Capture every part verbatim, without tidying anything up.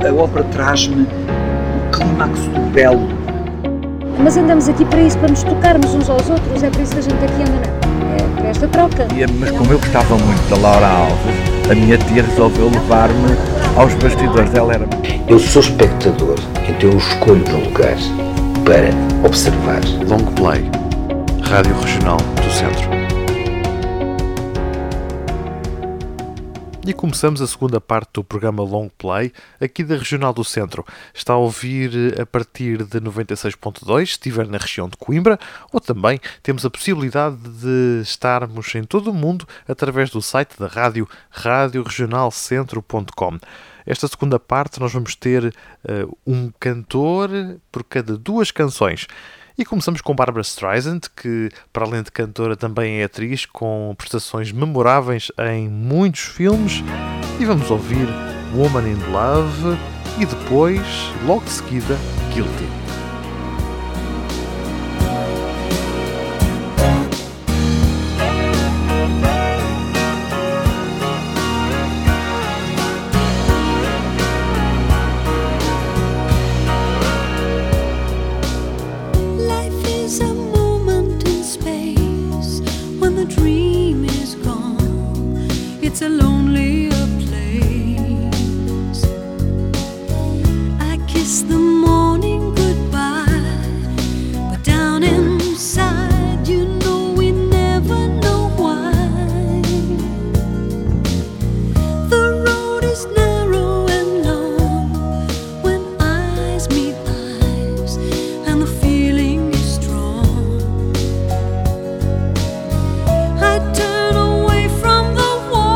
A ópera traz-me o clímax do belo. Mas andamos aqui para isso, para nos tocarmos uns aos outros, é por isso que a gente aqui anda, não? É para esta troca. Mas como eu gostava muito da Laura Alves, a minha tia resolveu levar-me aos bastidores. Ela era... Eu sou espectador, então eu escolho um lugar para observar. Long Play, Rádio Regional do Centro. E começamos a segunda parte do programa Long Play, aqui da Regional do Centro. Está a ouvir a partir de noventa e seis ponto dois, se estiver na região de Coimbra, ou também temos a possibilidade de estarmos em todo o mundo através do site da rádio, rádio regional centro ponto com. Esta segunda parte nós vamos ter uh, um cantor por cada duas canções. E começamos com Barbra Streisand, que para além de cantora também é atriz, com prestações memoráveis em muitos filmes. E vamos ouvir Woman in Love e depois, logo de seguida, Guilty. It's a lonelier place. I kiss the morning goodbye, but down inside, you know we never know why. The road is narrow and long when eyes meet eyes, and the feeling is strong. I turn away from the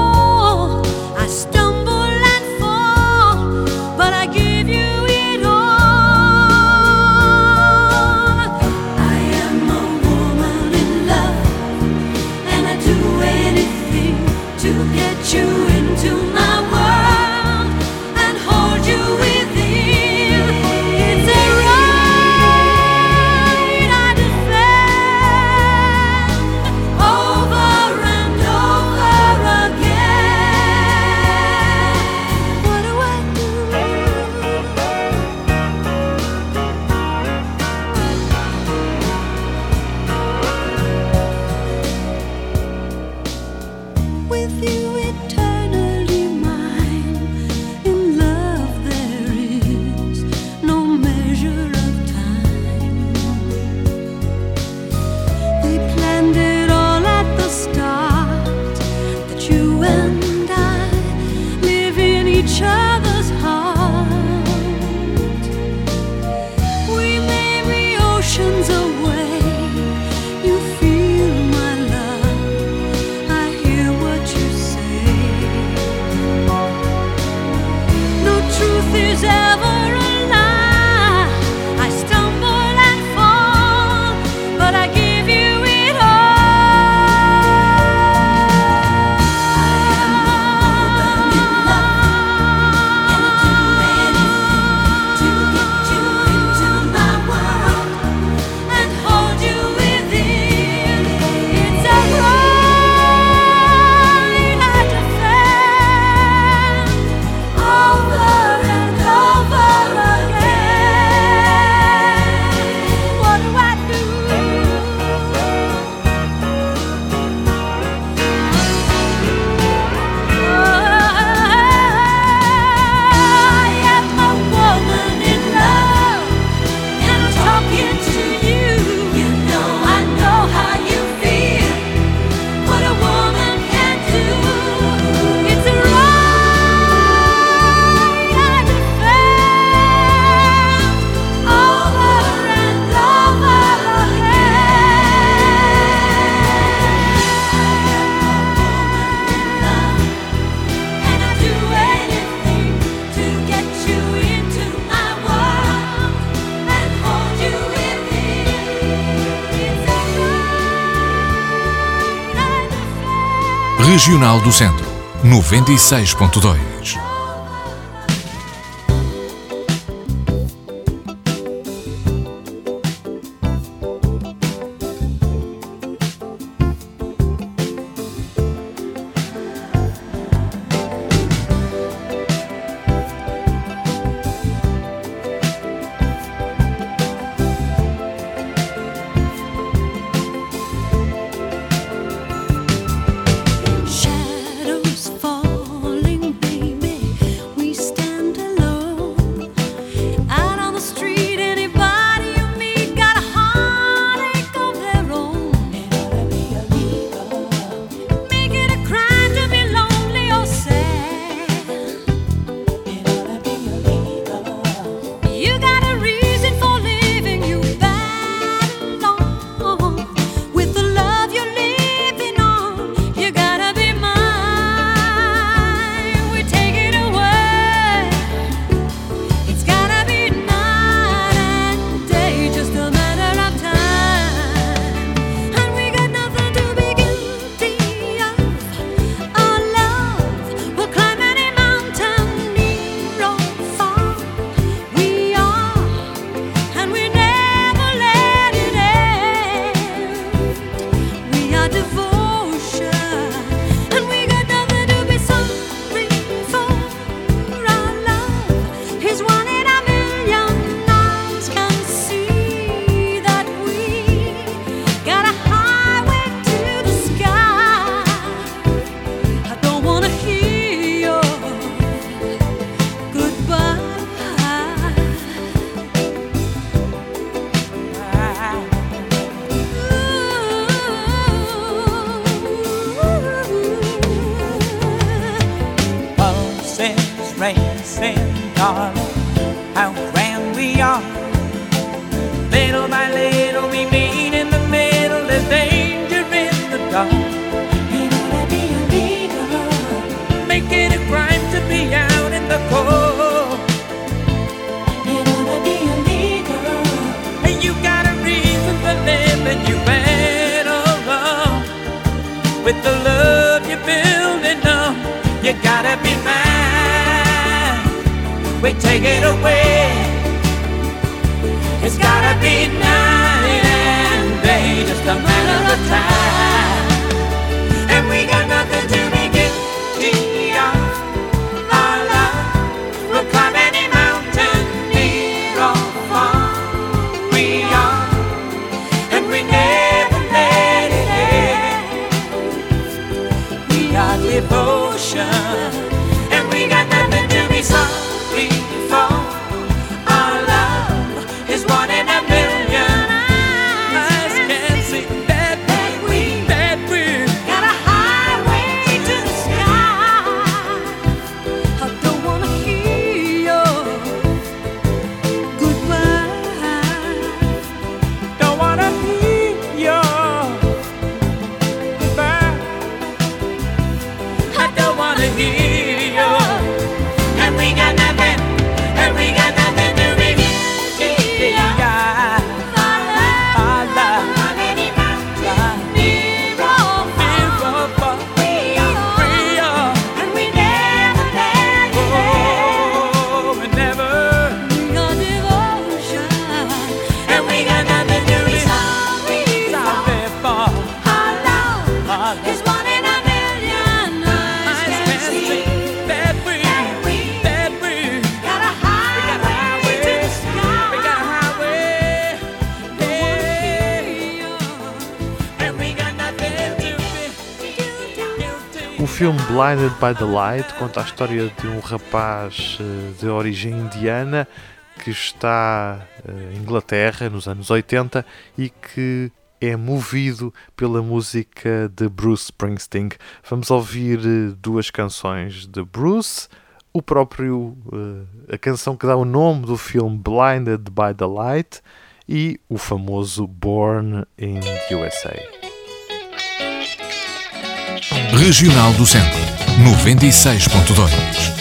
Regional do Centro, noventa e seis ponto dois. horses racing, darling, how grand we are. Little by little we meet in the middle, there's danger in the dark. It ought to be illegal, make it a crime to be out in the cold. It ought to be illegal, and you got a reason for living, you better run with the love you're building up. You gotta be mine, we take it away. It's gotta be night and day, just a matter of time. And we got nothing to be guilty of. Our love will climb any mountain, near or far. We are, and we never let it end. We are devotion, and we got nothing to be sorry for. Our love is one in a million. Eyes can't see that we, that we got a highway to the sky. I don't wanna hear your goodbye. Don't wanna hear your goodbye. I don't wanna hear your. And we got nothing, and we got nothing to be guilty of. Our love, near or far. We are, and we never let it end. Oh, we never. We are devotion, and we got nothing to be sorry for. Our love is one in a million. Eyes can see that we, that we got a highway to the sky. We got a highway, yeah. And we got nothing to be guilty. O filme Blinded by the Light conta a história de um rapaz eh, de origem indiana que está eh, em Inglaterra nos anos oitenta e que é movido pela música de Bruce Springsteen. Vamos ouvir eh, duas canções de Bruce, o próprio, eh, a canção que dá o nome do filme Blinded by the Light e o famoso Born in the U S A. Regional do Centro, noventa e seis ponto dois.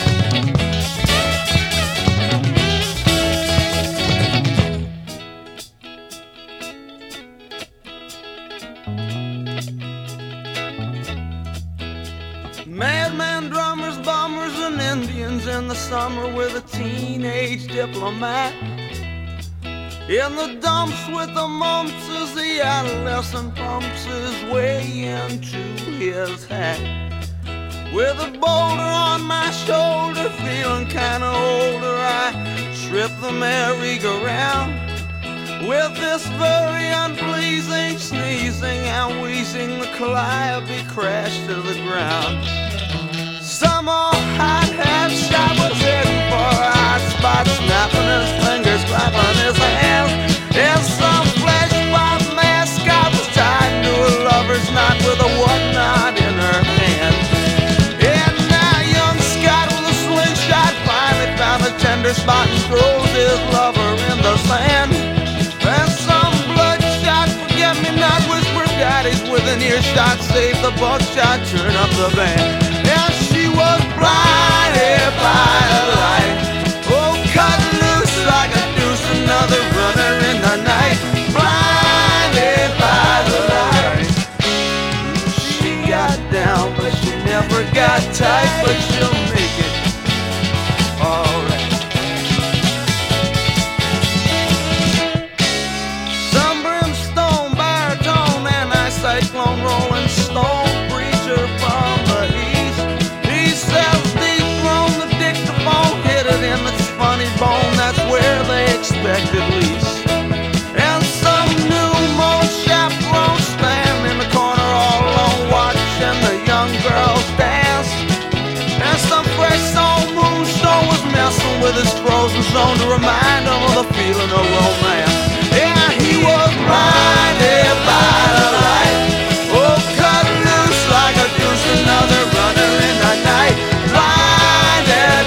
Madman drummers, bombers, and Indians in the summer with a teenage diplomat. In the dumps with the mumps as the adolescent pumps his way into his hat. With a boulder on my shoulder, feeling kinda older, I trip the merry-go-round. With this very unpleasing sneezing and wheezing, the calliope crashed to the ground. Some old hot-hat shot was heading for a hot spot, snapping his fingers, clapping his hands. In some flesh-white mascot was tied to a lover's knot with a whatnot in her hand. And now young Scott with a slingshot finally found a tender spot and throws his lover in the sand. And some bloodshot forget-me-not whispered daddies with an earshot, save the buckshot, turn up the band. And she was blinded by a light, oh, cut loose like a deuce, another runner in the night. Blinded by the light. She got down, but she never got tight, but she'll make it alright. Some brimstone, baritone, and I cyclone, rolling stone, preacher from the east. He sells deep thrown the dictaphone, hit it in its funny bone, that's where they expect at least. And some new mo chaperone stand in the corner all alone, watching the young girls dance. And some fresh soul moonstone was messing with his frozen zone to remind him of the feeling of romance. Yeah, he was blinded by the light, oh, cut loose like a deuce, another runner in the night. Blinded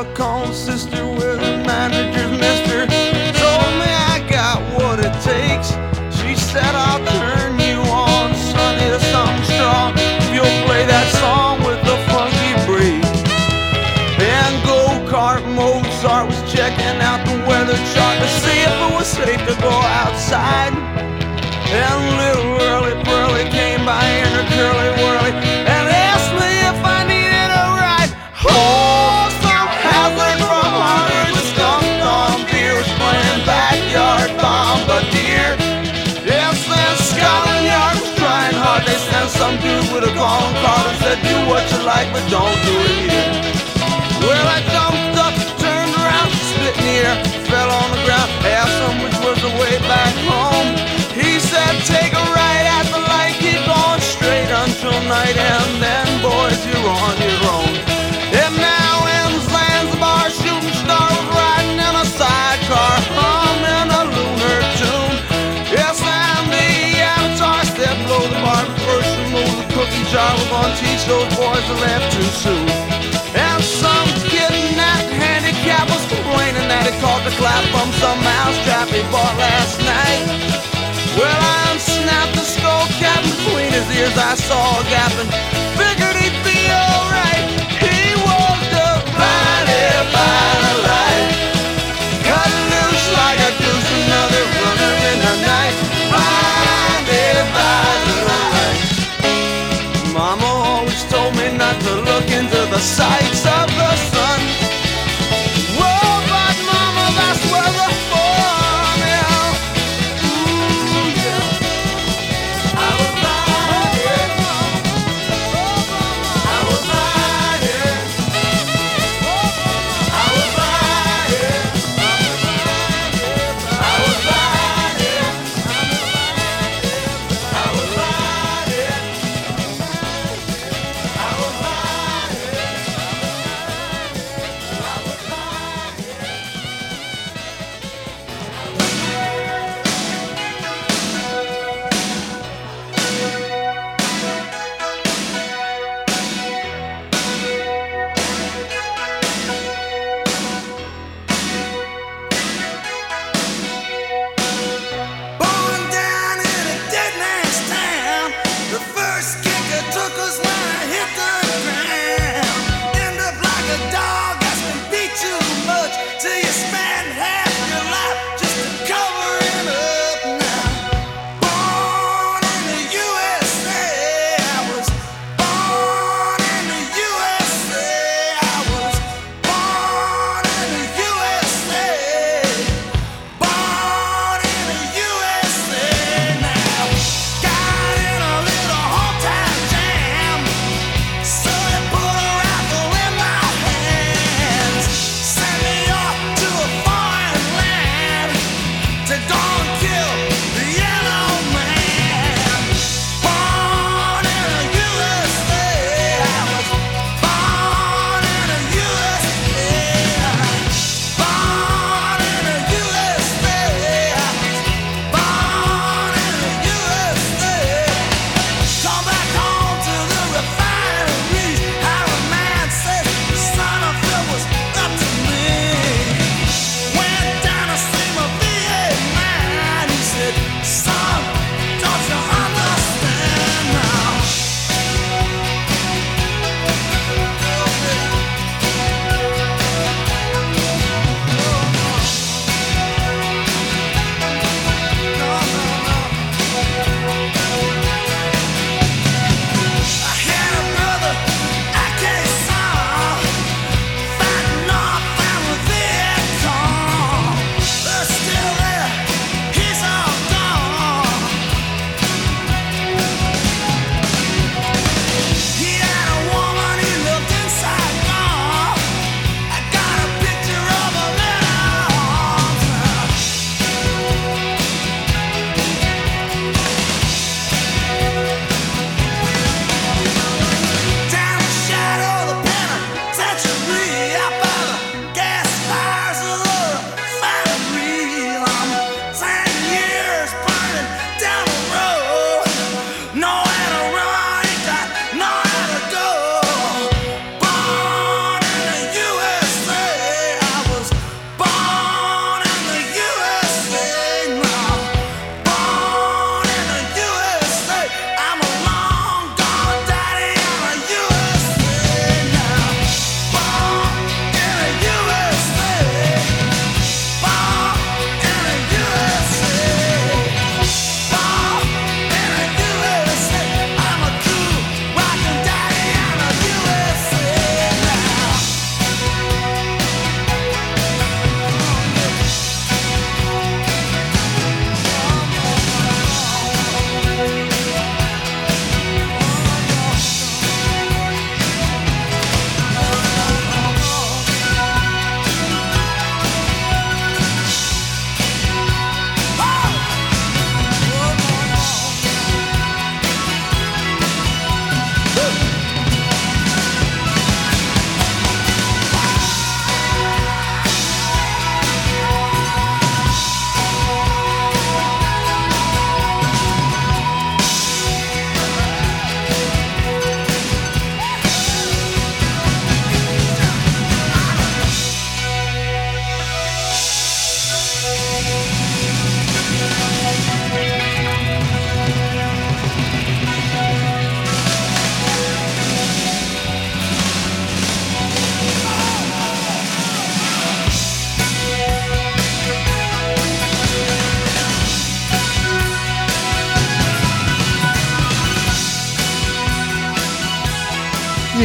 calling sister with her manager's mister. Told me I got what it takes. She said I'll turn you on, sonny, to something strong if you'll play that song with the funky break. And go-kart Mozart was checking out the weather chart to see if it was safe to go outside. And little Early Pearly came by in her curly whirly and asked me if I needed a ride. Oh, some hazard from Harvard, the skunk on beer was playing backyard bombardier. Yes, then Scotland Yard was trying hard. They sent some dude with a calling card and said, do what you like, but don't do it here. Well, I jumped up, turned around, spit in the air, fell on the ground, asked him which was the way back home. He said, take a right at the light, keep going straight until night, and then, boys, you're on your own. And now in Zanzibar, shooting star was riding in a sidecar, humming a lunar tune. Yes, and the avatar said, blow the bar first, remove the cookie jar. We're gonna teach those boys to laugh too soon. And some kid in that handicap was complaining that he caught the clap from some mousetrap he bought last night. Well, I unsnapped the skull cap between his ears. I saw a gap and figured he'd be alright. He was just blinded by the light, cut loose like a deuce, another runner in the night. Blinded by the light. Mama always told me not to look into the sights of the sun. Whoa, but mama, that's where the fun is. Ooh, yeah. I was blinded.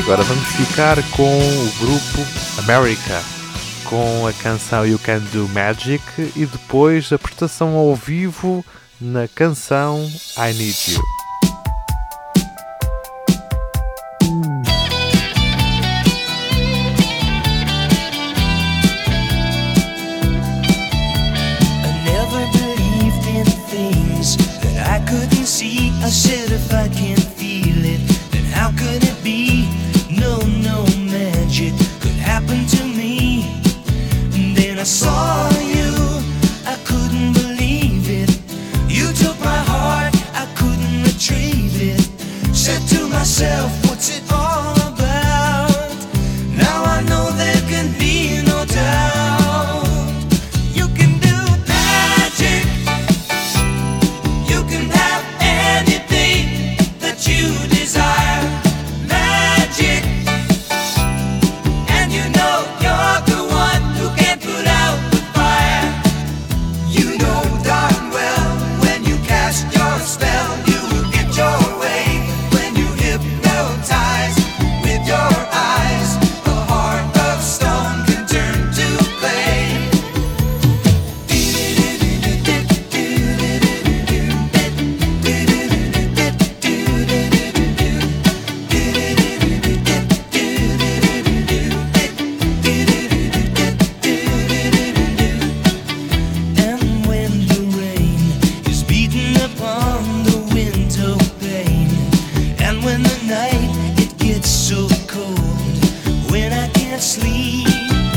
agora vamos ficar com o grupo America, com a canção You Can Do Magic e depois a prestação ao vivo na canção I Need You. See, I said if I can't feel it, then how could it be? No, no magic could happen to me. And then I saw you, I couldn't believe it. You took my heart, I couldn't retrieve it. Said to myself, what's it all about? Now I know there can be no doubt. You can do magic. You can have anything that you desire, magic, and you know you're the one who can put out the fire. You know darn well when you cast your spell, you will get your way. When you hypnotize with your eyes, a heart of stone can turn to clay. Sleep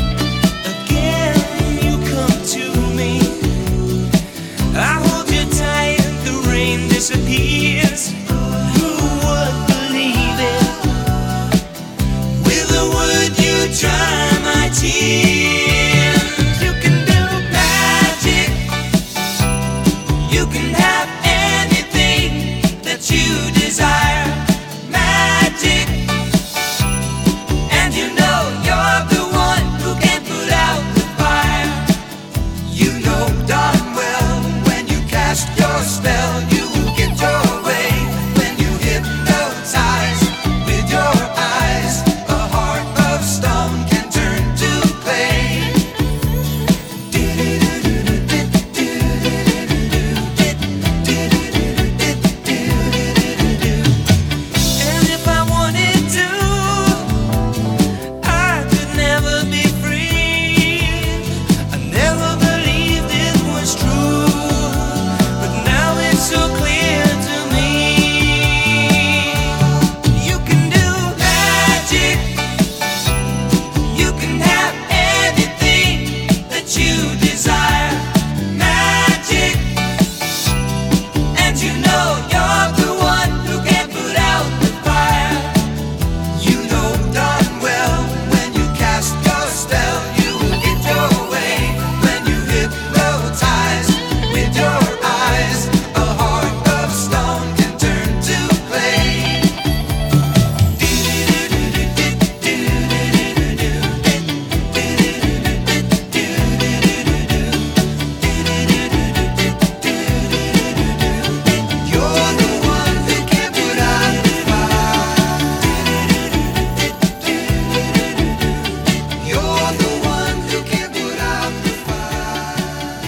again, you come to me. I hold you tight, the rain disappears. Who would believe it? With a word you dry my tears. You can do magic. You can have anything that you desire, magic. And you know you're the one who can put out the fire. You know darn well when you cast your spell, you will get your way. When you hypnotize with your eyes, a heart of stone can turn to clay. And if I wanted to, I could never be free. I never believed it was true, but now it's so clear to me. You can do magic. You can have anything that you desire, magic. And you know you're the one who can put out the fire. You know darn well when you cast your spell, you will get your way. When you hypnotize with your eyes, a heart of stone can turn to clay. You're the one who can put out the fire. You're the one who can put out the fire.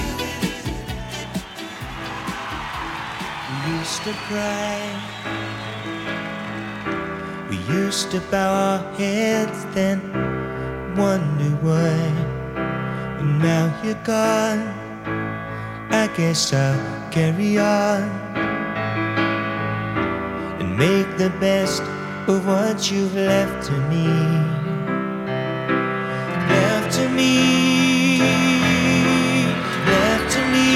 We used to cry. We used to bow our heads, then wonder why. And now you're gone. I guess I'll carry on and make the best of what you've left to me. Left to me, left to me.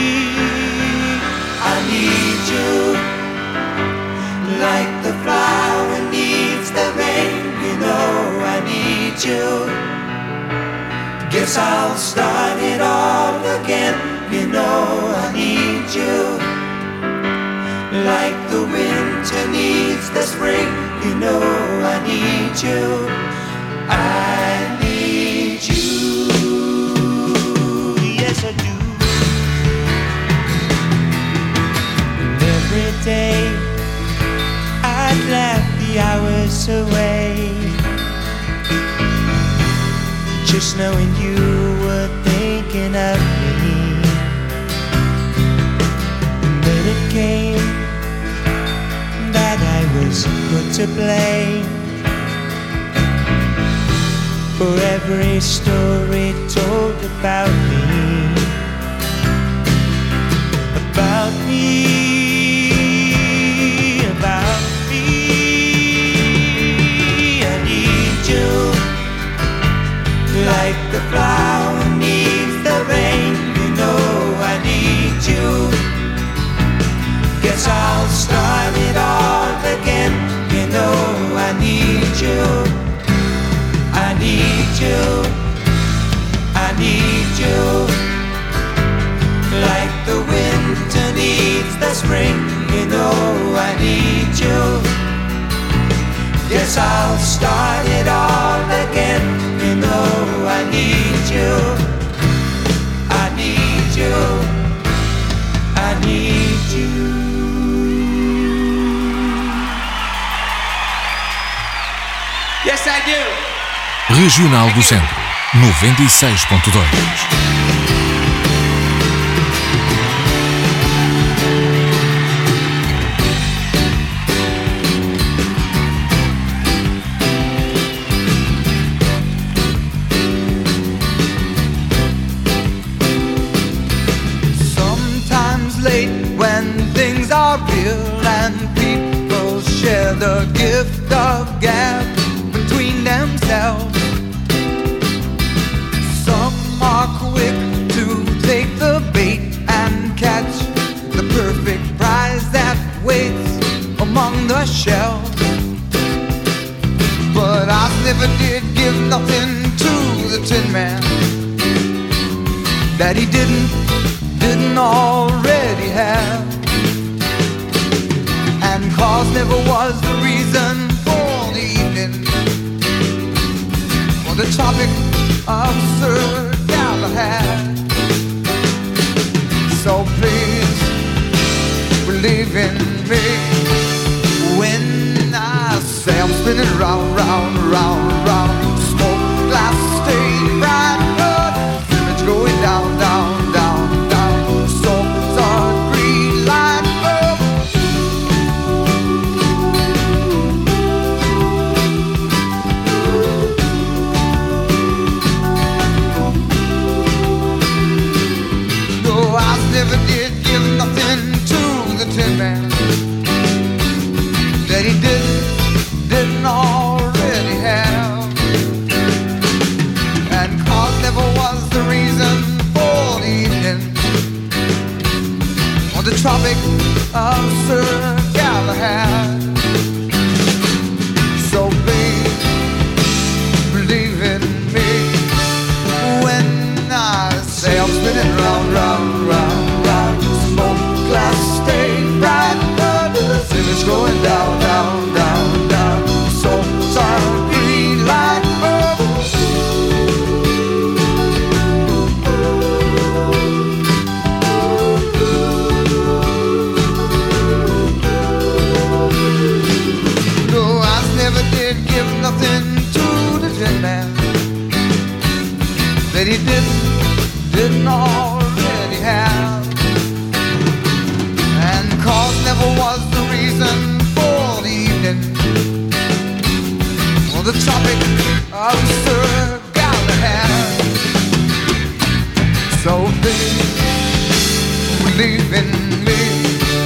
I need you like the flower needs the rain. You know I need you. Guess I'll start it all again. You know I need you like the winter needs the spring. You know I need you. I need you. Yes, I do. And every day I'd laugh the hours away. when you were thinking of me. But it came that I was put to blame for every story told about me. About me, about me. I need you like the flower needs the rain. You know I need you. Guess I'll start it all again. You know I need you. I need you. I need you. Like the winter needs the spring. You know I need you. Guess I'll start it all again. You know I need you. I need you. I need you. Yes, I do. Regional do Centro, noventa e seis ponto dois. Share the gift of gab between themselves. Some are quick to take the bait and catch the perfect prize that waits among the shells. But I never did give nothing to the Tin Man that he didn't, didn't already have. And cause never was the reason for the evening, or the topic of Sir Galahad. So please believe in me when I say I'm spinning round, round, round, round. Smoke glass stain, bright blood, image going down, down, down, down. Souls are green like bulb. Never did give nothing to the Tin Man that he didn't, didn't already have. And cause never was the reason for the evening, on the Tropic of Sir Galahad. So please believe in me when I say I'm spinning round, round, round. Smoke glass stain, bright blood, image going down, down, down, down. Souls are green like bubbles. No, I never did give nothing to the Tin Man that he didn't, didn't already have. Cause never was the reason for the evening, or the topic of Sir Galahad. So please believe in me.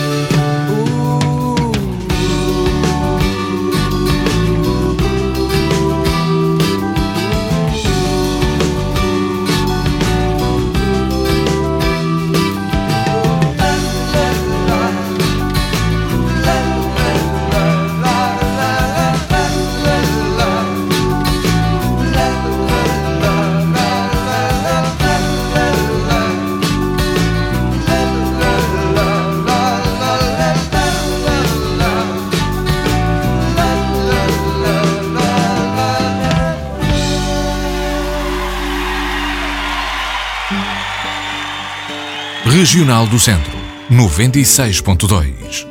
Regional do Centro, noventa e seis ponto dois.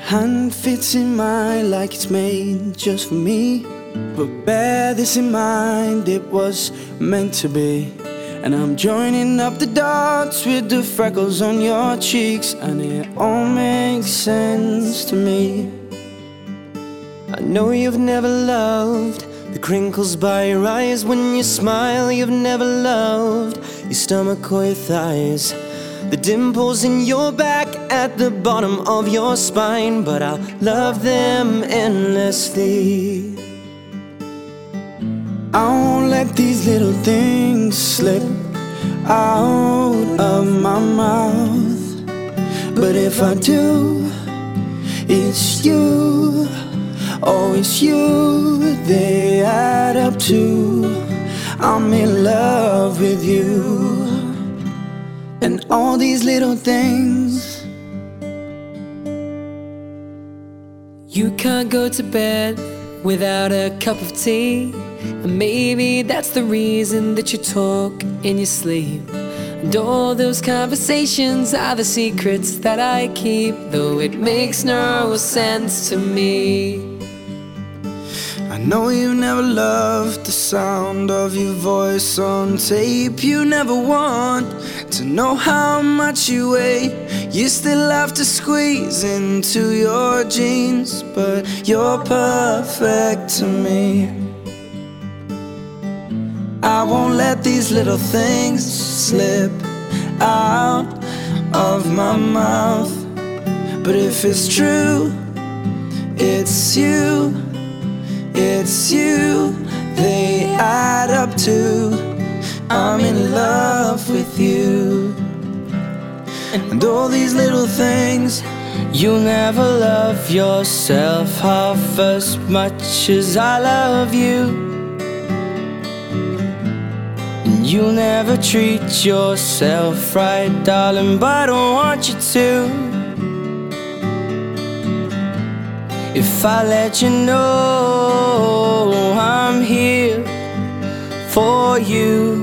hand fits in mine like it's made just for me. But bear this in mind, it was meant to be. And I'm joining up the dots with the freckles on your cheeks, and it all makes sense to me. I know you've never loved the crinkles by your eyes when you smile. You've never loved your stomach or your thighs, the dimples in your back at the bottom of your spine. But I'll love them endlessly. I won't let these little things slip out of my mouth. But if I do, it's you. Oh, it's you they add up to. I'm in love with you. And all these little things. You can't go to bed without a cup of tea, and maybe that's the reason that you talk in your sleep. And all those conversations are the secrets that I keep, though it makes no sense to me. I know you never loved the sound of your voice on tape. You never want to know how much you weigh. You still have to squeeze into your jeans, but you're perfect to me. I won't let these little things slip out of my mouth. But if it's true, it's you. It's you they add up to. I'm in love with you. And all these little things. You'll never love yourself half as much as I love you. And you'll never treat yourself right, darling, but I want you to. If I let you know I'm here for you,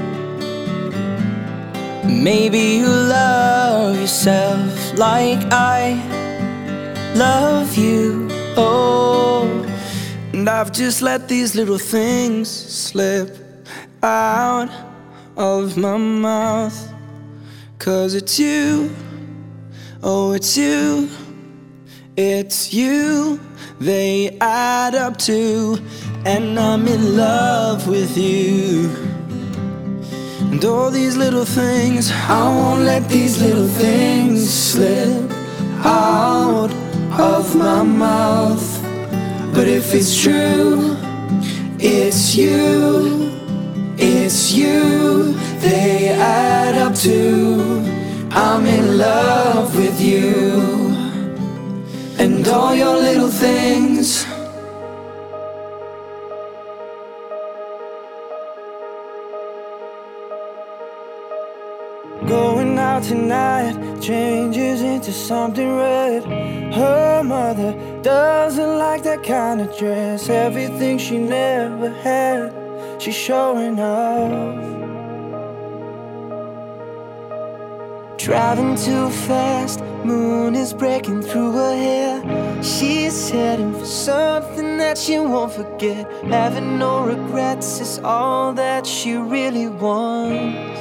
maybe you'll love yourself like I love you. Oh, and I've just let these little things slip out of my mouth. 'Cause it's you, oh it's you. It's you they add up to. And I'm in love with you. And all these little things, I won't let these little things slip out of my mouth. But if it's true, it's you. It's you they add up to. I'm in love with you. And all your little things. Going out tonight changes into something red. Her mother doesn't like that kind of dress. Everything she never had, she's showing off. Driving too fast, moon is breaking through her hair. She's heading for something that she won't forget. Having no regrets is all that she really wants.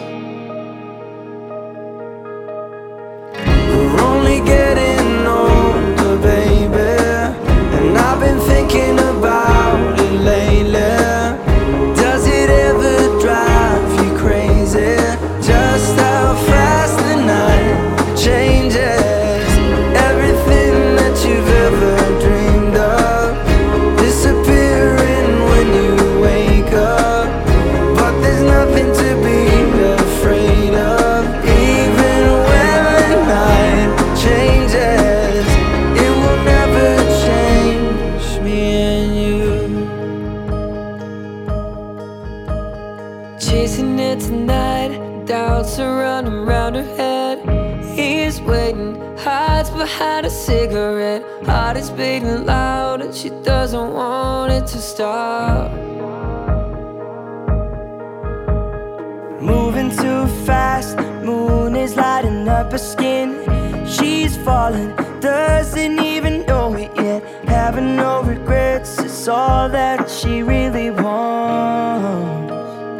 We're only getting older, baby, and I've been thinking about it lately. Does it ever drive you crazy? Just how fast the night changes. Everything that you've ever dreamed of disappearing when you wake up. But there's nothing to be afraid of. Even when the night changes, it will never change me and you. Chasing it tonight, doubts are running round her head. He's waiting, hides behind a cigarette. Heart is beating loud and she doesn't want it to stop. Moving too fast, moon is lighting up her skin. She's falling doesn't even know it yet. Having no regrets is all that she really wants.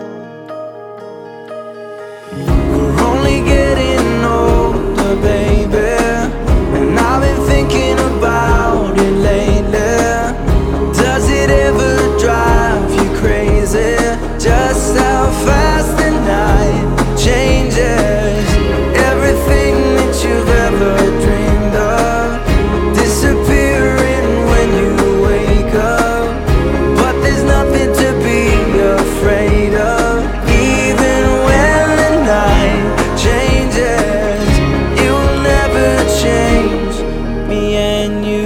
We're only getting older, baby, and I've been thinking about it lately. Does it ever drive you crazy? Just how fast the night changes. Everything that you've ever dreamed of disappearing when you wake up. But there's nothing to be afraid of. Even when the night changes, it will never change me and you.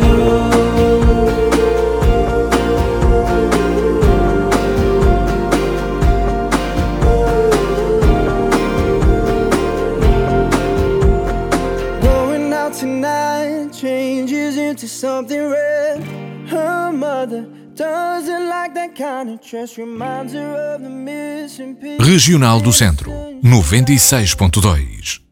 Going out tonight changes into something red. Her mother doesn't like that kind of dress. Reminds her of the missing piece. Regional do Centro, noventa e seis ponto dois.